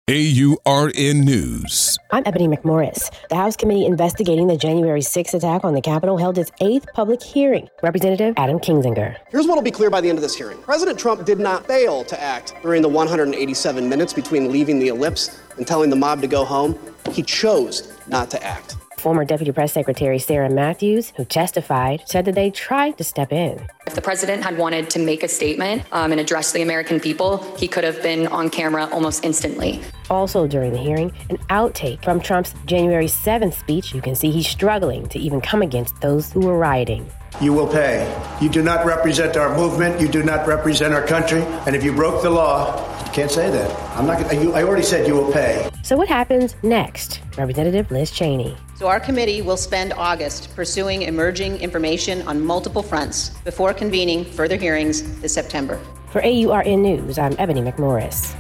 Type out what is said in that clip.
AURN News. I'm Ebony McMorris. The House committee investigating the January 6th attack on the Capitol held its 8th public hearing. Representative Adam Kinzinger. Here's what will be clear by the end of this hearing. President Trump did not fail to act during the 187 minutes between leaving the ellipse and telling the mob to go home. He chose not to act. Former Deputy Press Secretary Sarah Matthews, who testified, said that they tried to step in. If the president had wanted to make a statement and address the American people, he could have been on camera almost instantly. Also during the hearing, an outtake from Trump's January 7th speech. You can see he's struggling to even come against those who were rioting. You will pay. You do not represent our movement. You do not represent our country. And if you broke the law, you can't say that. I already said you will pay. So what happens next? Representative Liz Cheney. So our committee will spend August pursuing emerging information on multiple fronts before convening further hearings this September. For AURN News, I'm Ebony McMorris.